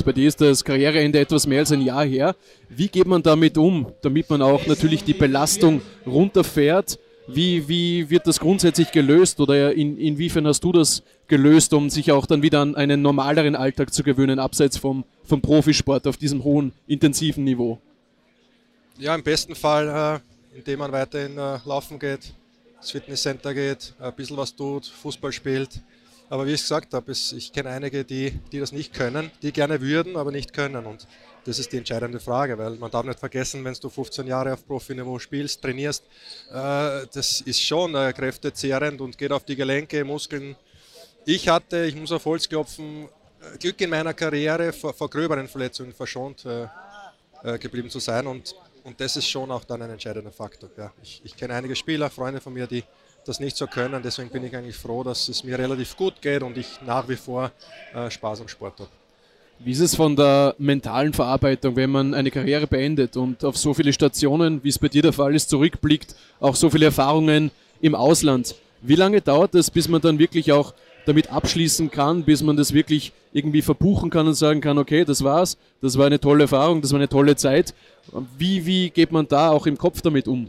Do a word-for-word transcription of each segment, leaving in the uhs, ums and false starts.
Bei dir ist das Karriereende etwas mehr als ein Jahr her. Wie geht man damit um, damit man auch natürlich die Belastung runterfährt? Wie, wie wird das grundsätzlich gelöst oder in, inwiefern hast du das gelöst, um sich auch dann wieder an einen normaleren Alltag zu gewöhnen, abseits vom, vom Profisport auf diesem hohen, intensiven Niveau? Ja, im besten Fall, äh, indem man weiterhin äh, laufen geht, ins Fitnesscenter geht, ein bisschen was tut, Fußball spielt. Aber wie ich gesagt habe, ich kenne einige, die, die das nicht können, die gerne würden, aber nicht können. Und das ist die entscheidende Frage, weil man darf nicht vergessen, wenn du fünfzehn Jahre auf Profiniveau spielst, trainierst, äh, das ist schon äh, kräftezehrend und geht auf die Gelenke, Muskeln. Ich hatte, ich muss auf Holz klopfen, Glück in meiner Karriere vor, vor gröberen Verletzungen verschont äh, äh, geblieben zu sein. Und, und das ist schon auch dann ein entscheidender Faktor. Ja. Ich, ich kenne einige Spieler, Freunde von mir, die das nicht so können. Deswegen bin ich eigentlich froh, dass es mir relativ gut geht und ich nach wie vor äh, Spaß am Sport habe. Wie ist es von der mentalen Verarbeitung, wenn man eine Karriere beendet und auf so viele Stationen, wie es bei dir der Fall ist, zurückblickt, auch so viele Erfahrungen im Ausland? Wie lange dauert es, bis man dann wirklich auch damit abschließen kann, bis man das wirklich irgendwie verbuchen kann und sagen kann, okay, das war's, das war eine tolle Erfahrung, das war eine tolle Zeit. Wie, wie geht man da auch im Kopf damit um?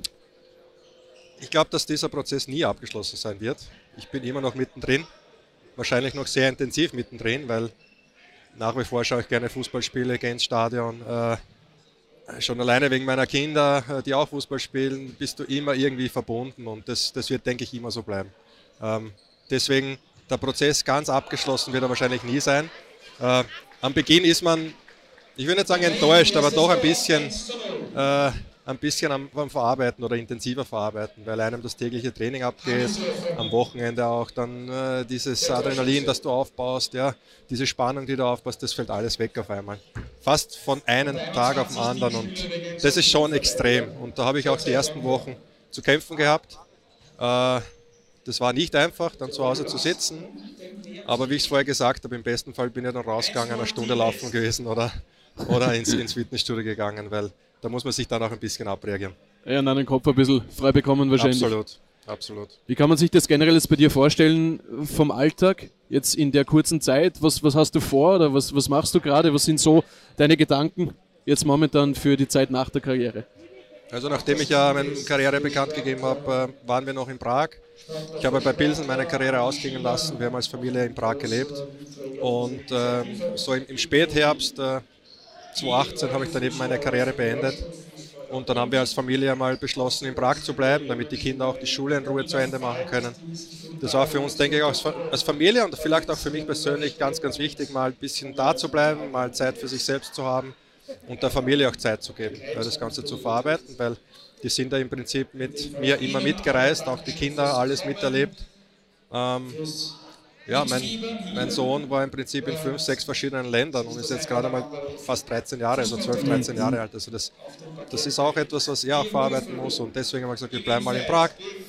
Ich glaube, dass dieser Prozess nie abgeschlossen sein wird. Ich bin immer noch mittendrin, wahrscheinlich noch sehr intensiv mittendrin, weil nach wie vor schaue ich gerne Fußballspiele, gehe ins Stadion. Äh, schon alleine wegen meiner Kinder, äh, die auch Fußball spielen, bist du immer irgendwie verbunden und das, das wird, denke ich, immer so bleiben. Ähm, deswegen, der Prozess ganz abgeschlossen wird er wahrscheinlich nie sein. Äh, am Beginn ist man, ich will nicht sagen enttäuscht, aber doch ein bisschen... Äh, ein bisschen am, am Verarbeiten oder intensiver verarbeiten, weil einem das tägliche Training abgeht, am Wochenende auch dann äh, dieses Adrenalin, das du aufbaust, ja, diese Spannung, die du aufbaust, das fällt alles weg auf einmal. Fast von einem Tag auf den anderen und das ist schon extrem und da habe ich auch die ersten Wochen zu kämpfen gehabt. Äh, das war nicht einfach, dann zu Hause zu sitzen, aber wie ich es vorher gesagt habe, im besten Fall bin ich dann rausgegangen, eine Stunde laufen gewesen oder, oder ins, ins Fitnessstudio gegangen, weil da muss man sich dann auch ein bisschen abreagieren. Ja, und einen Kopf ein bisschen frei bekommen wahrscheinlich. Absolut, absolut. Wie kann man sich das generell jetzt bei dir vorstellen vom Alltag, jetzt in der kurzen Zeit? Was, was hast du vor oder was, was machst du gerade? Was sind so deine Gedanken jetzt momentan für die Zeit nach der Karriere? Also nachdem ich ja meine Karriere bekannt gegeben habe, waren wir noch in Prag. Ich habe bei Pilsen meine Karriere ausklingen lassen. Wir haben als Familie in Prag gelebt. Und äh, so im, im Spätherbst äh, zweitausendachtzehn habe ich dann eben meine Karriere beendet und dann haben wir als Familie mal beschlossen, in Prag zu bleiben, damit die Kinder auch die Schule in Ruhe zu Ende machen können. Das war für uns, denke ich, auch als Familie und vielleicht auch für mich persönlich ganz, ganz wichtig, mal ein bisschen da zu bleiben, mal Zeit für sich selbst zu haben und der Familie auch Zeit zu geben, das Ganze zu verarbeiten, weil die sind da im Prinzip mit mir immer mitgereist, auch die Kinder, alles miterlebt. Ähm, Ja, mein, mein Sohn war im Prinzip in fünf, sechs verschiedenen Ländern und ist jetzt gerade mal fast dreizehn Jahre, also zwölf, dreizehn Jahre alt. Also das, das ist auch etwas, was er auch verarbeiten muss und deswegen haben wir gesagt, wir bleiben mal in Prag.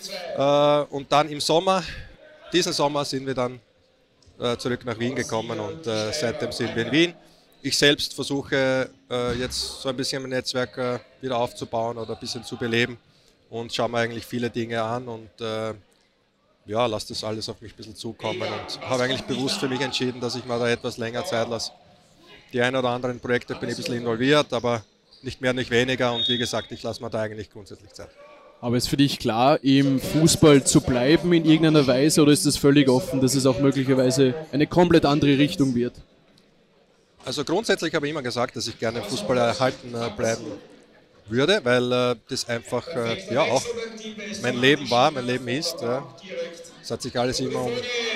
Äh, und dann im Sommer, diesen Sommer sind wir dann äh, zurück nach Wien gekommen und äh, seitdem sind wir in Wien. Ich selbst versuche äh, jetzt so ein bisschen mein Netzwerk äh, wieder aufzubauen oder ein bisschen zu beleben und schaue mir eigentlich viele Dinge an und äh, ja, lasse das alles auf mich ein bisschen zukommen und habe eigentlich bewusst für mich entschieden, dass ich mir da etwas länger Zeit lasse. Die ein oder anderen Projekte bin ich ein bisschen involviert, aber nicht mehr, nicht weniger und wie gesagt, ich lasse mir da eigentlich grundsätzlich Zeit. Aber ist für dich klar, im Fußball zu bleiben in irgendeiner Weise oder ist es völlig offen, dass es auch möglicherweise eine komplett andere Richtung wird? Also grundsätzlich habe ich immer gesagt, dass ich gerne im Fußball erhalten bleiben würde, weil äh, das einfach äh, ja auch mein Leben war, mein Leben ist. Ja. Es hat sich alles immer um,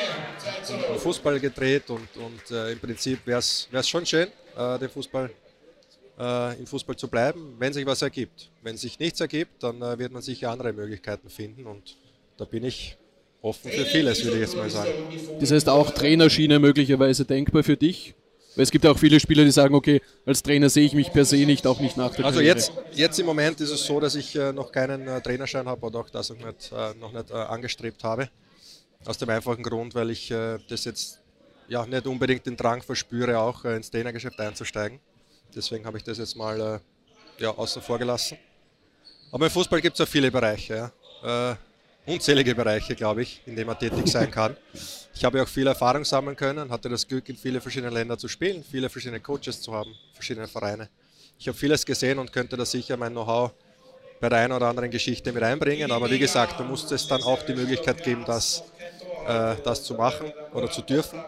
um, um Fußball gedreht und, und äh, im Prinzip wäre es schon schön, äh, den Fußball, äh, im Fußball zu bleiben, wenn sich was ergibt. Wenn sich nichts ergibt, dann äh, wird man sicher andere Möglichkeiten finden und da bin ich offen für vieles, würde ich jetzt mal sagen. Das heißt auch Trainerschiene möglicherweise denkbar für dich? Weil es gibt ja auch viele Spieler, die sagen, okay, als Trainer sehe ich mich per se nicht, auch nicht nach der Also Karriere. jetzt, jetzt im Moment ist es so, dass ich äh, noch keinen äh, Trainerschein habe oder auch das noch nicht, äh, noch nicht äh, angestrebt habe. Aus dem einfachen Grund, weil ich äh, das jetzt ja, nicht unbedingt den Drang verspüre, auch äh, ins Trainergeschäft einzusteigen. Deswegen habe ich das jetzt mal äh, ja, außen vor gelassen. Aber im Fußball gibt es auch viele Bereiche. Ja. Äh, unzählige Bereiche, glaube ich, in denen man tätig sein kann. Ich habe auch viel Erfahrung sammeln können, hatte das Glück, in viele verschiedene Länder zu spielen, viele verschiedene Coaches zu haben, verschiedene Vereine. Ich habe vieles gesehen und könnte da sicher mein Know-how bei der einen oder anderen Geschichte mit einbringen, aber wie gesagt, da muss es dann auch die Möglichkeit geben, das, äh, das zu machen oder zu dürfen.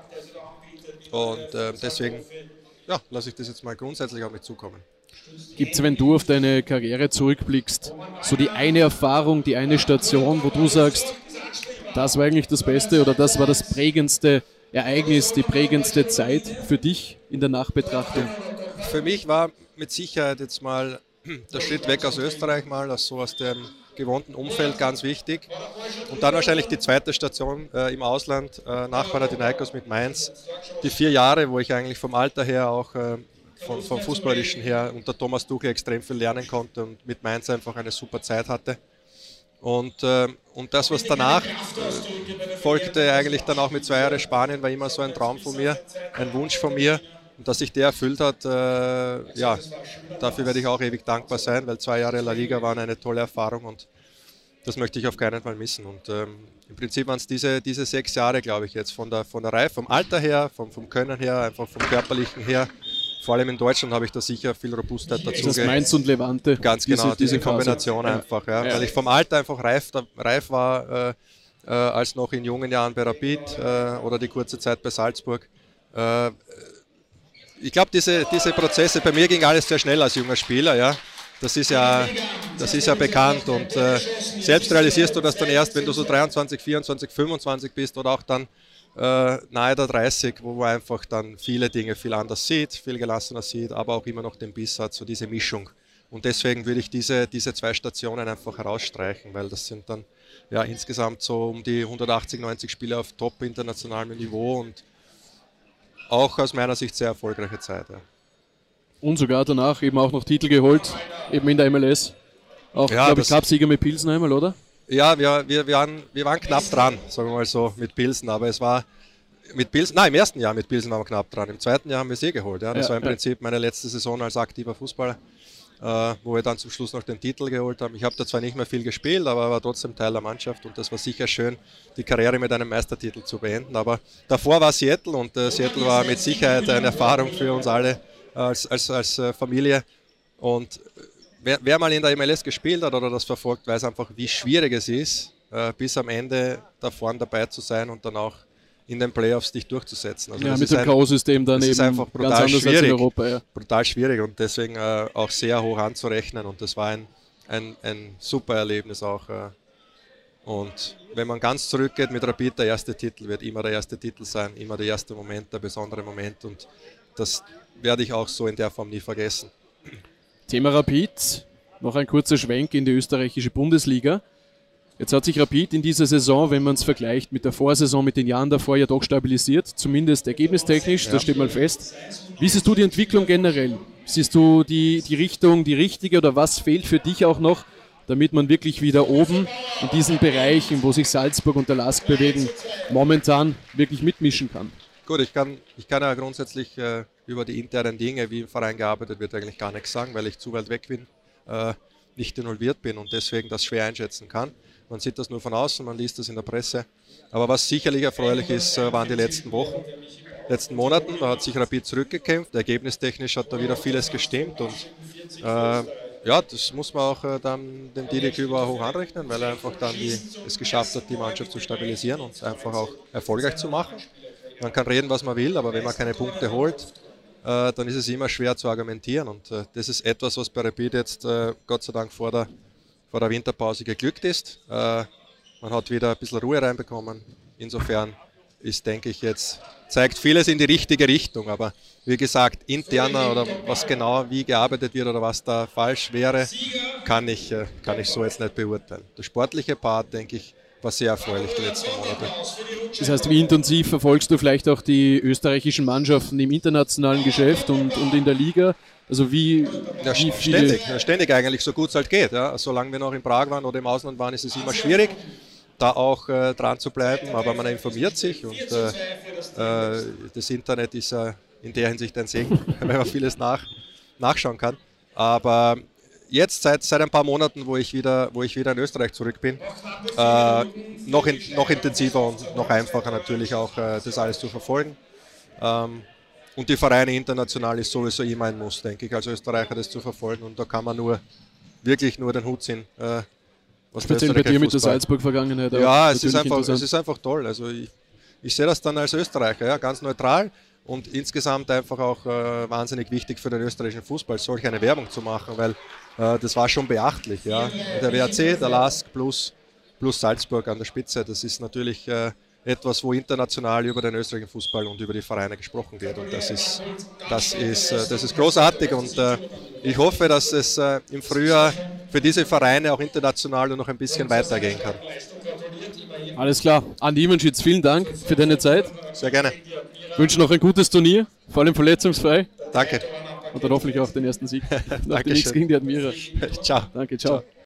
Und äh, deswegen ja, lasse ich das jetzt mal grundsätzlich auf mich zukommen. Gibt es, wenn du auf deine Karriere zurückblickst, so die eine Erfahrung, die eine Station, wo du sagst, das war eigentlich das Beste oder das war das prägendste Ereignis, die prägendste Zeit für dich in der Nachbetrachtung? Für mich war mit Sicherheit jetzt mal der Schritt weg aus Österreich, mal aus so aus dem gewohnten Umfeld ganz wichtig. Und dann wahrscheinlich die zweite Station äh, im Ausland, äh, nach Panathinaikos mit Mainz. Die vier Jahre, wo ich eigentlich vom Alter her auch äh, vom, vom Fußballerischen her unter Thomas Tuchel extrem viel lernen konnte und mit Mainz einfach eine super Zeit hatte. Und, äh, und das, was danach äh, folgte, eigentlich dann auch mit zwei Jahren Spanien, war immer so ein Traum von mir, ein Wunsch von mir. Und dass sich der erfüllt hat, äh, ja, dafür werde ich auch ewig dankbar sein, weil zwei Jahre La Liga waren eine tolle Erfahrung und das möchte ich auf keinen Fall missen. Und ähm, im Prinzip waren es diese, diese sechs Jahre, glaube ich, jetzt von der, von der Reife, vom Alter her, vom, vom Können her, einfach vom Körperlichen her. Vor allem in Deutschland habe ich da sicher viel Robustheit dazu. Das Mainz und Levante. Ganz genau, diese, diese Kombination ja. einfach. Ja. Ja. Weil ich vom Alter einfach reif, reif war, äh, äh, als noch in jungen Jahren bei Rapid äh, oder die kurze Zeit bei Salzburg. Äh, Ich glaube, diese, diese Prozesse, bei mir ging alles sehr schnell als junger Spieler, ja. Das ist ja, das ist ja bekannt und äh, selbst realisierst du das dann erst, wenn du so dreiundzwanzig, vierundzwanzig, fünfundzwanzig bist oder auch dann äh, nahe der dreißig, wo man einfach dann viele Dinge viel anders sieht, viel gelassener sieht, aber auch immer noch den Biss hat, so diese Mischung. Und deswegen würde ich diese, diese zwei Stationen einfach herausstreichen, weil das sind dann ja insgesamt so um die hundertachtzig, neunzig Spiele auf top internationalem Niveau und auch aus meiner Sicht sehr erfolgreiche Zeit. Ja. Und sogar danach eben auch noch Titel geholt, eben in der M L S. Auch, ja, glaube ich, Cupsieger mit Pilsen einmal, oder? Ja, wir, wir, wir, waren, wir waren knapp dran, sagen wir mal so, mit Pilsen. Aber es war mit Pilsen, nein, im ersten Jahr mit Pilsen waren wir knapp dran. Im zweiten Jahr haben wir sie geholt. Ja. Das ja, war im ja. Prinzip meine letzte Saison als aktiver Fußballer, äh, wo wir dann zum Schluss noch den Titel geholt haben. Ich habe da zwar nicht mehr viel gespielt, aber war trotzdem Teil der Mannschaft und das war sicher schön, die Karriere mit einem Meistertitel zu beenden. Aber davor war Seattle und äh, Seattle war mit Sicherheit eine Erfahrung für uns alle äh, als, als, als äh, Familie. Und wer, wer mal in der M L S gespielt hat oder das verfolgt, weiß einfach, wie schwierig es ist, äh, bis am Ende da vorne dabei zu sein und dann auch in den Playoffs dich durchzusetzen. Also ja, mit dem K-System dann eben ist einfach brutal ganz anders schwierig, als in Europa. Ja. Brutal schwierig und deswegen äh, auch sehr hoch anzurechnen und das war ein, ein, ein super Erlebnis auch. Äh. Und wenn man ganz zurückgeht mit Rapid, der erste Titel wird immer der erste Titel sein, immer der erste Moment, der besondere Moment und das werde ich auch so in der Form nie vergessen. Thema Rapid, noch ein kurzer Schwenk in die österreichische Bundesliga. Jetzt hat sich Rapid in dieser Saison, wenn man es vergleicht mit der Vorsaison, mit den Jahren davor, ja doch stabilisiert, zumindest ergebnistechnisch, ja. Das steht mal fest. Wie siehst du die Entwicklung generell? Siehst du die, die Richtung, die richtige oder was fehlt für dich auch noch, damit man wirklich wieder oben in diesen Bereichen, wo sich Salzburg und der LASK bewegen, momentan wirklich mitmischen kann? Gut, ich kann, ich kann ja grundsätzlich äh, über die internen Dinge, wie im Verein gearbeitet wird, eigentlich gar nichts sagen, weil ich zu weit weg bin, äh, nicht involviert bin und deswegen das schwer einschätzen kann. Man sieht das nur von außen, man liest das in der Presse. Aber was sicherlich erfreulich ist, waren die letzten Wochen, letzten Monaten. Da hat sich Rapid zurückgekämpft. Ergebnistechnisch hat da wieder vieles gestimmt. Und äh, ja, das muss man auch äh, dann dem Didi Küber hoch anrechnen, weil er einfach dann die, es geschafft hat, die Mannschaft zu stabilisieren und einfach auch erfolgreich zu machen. Man kann reden, was man will, aber wenn man keine Punkte holt, äh, dann ist es immer schwer zu argumentieren. Und äh, das ist etwas, was bei Rapid jetzt äh, Gott sei Dank vor der vor der Winterpause geglückt ist. Äh, man hat wieder ein bisschen Ruhe reinbekommen. Insofern ist, denke ich, jetzt zeigt vieles in die richtige Richtung. Aber wie gesagt, interner oder was genau wie gearbeitet wird oder was da falsch wäre, kann ich, äh, kann ich so jetzt nicht beurteilen. Der sportliche Part, denke ich, war sehr erfreulich die letzten Monate. Das heißt, wie intensiv verfolgst du vielleicht auch die österreichischen Mannschaften im internationalen Geschäft und, und in der Liga? Also wie, ja, wie ständig, ja, ständig eigentlich, so gut es halt geht. Ja. Solange wir noch in Prag waren oder im Ausland waren, ist es immer schwierig, da auch äh, dran zu bleiben, aber man informiert sich und äh, äh, das Internet ist ja in der Hinsicht ein Segen, weil man vieles nach, nachschauen kann. Aber jetzt seit, seit ein paar Monaten, wo ich wieder, wo ich wieder in Österreich zurück bin, äh, noch, in, noch intensiver und noch einfacher natürlich auch äh, das alles zu verfolgen. Ähm, und die Vereine international ist sowieso immer ein Muss, denke ich, als Österreicher das zu verfolgen. Und da kann man nur wirklich nur den Hut ziehen. Äh, was Speziell bei dir mit der Salzburg-Vergangenheit. Ja, es ist, einfach, es ist einfach toll. Also ich, ich sehe das dann als Österreicher, ja, ganz neutral. Und insgesamt einfach auch äh, wahnsinnig wichtig für den österreichischen Fußball, solch eine Werbung zu machen, weil äh, das war schon beachtlich. Ja. Der W A C, der L A S K plus, plus Salzburg an der Spitze, das ist natürlich äh, etwas, wo international über den österreichischen Fußball und über die Vereine gesprochen wird. Und das ist, das ist, äh, das ist großartig und äh, ich hoffe, dass es äh, im Frühjahr für diese Vereine auch international noch ein bisschen weitergehen kann. Alles klar. Andi Ivanschitz, vielen Dank für deine Zeit. Sehr gerne. Ich wünsche noch ein gutes Turnier, vor allem verletzungsfrei. Danke. Und dann hoffentlich auch den ersten Sieg nach dem X gegen die Admira. Ciao. Danke, ciao. ciao.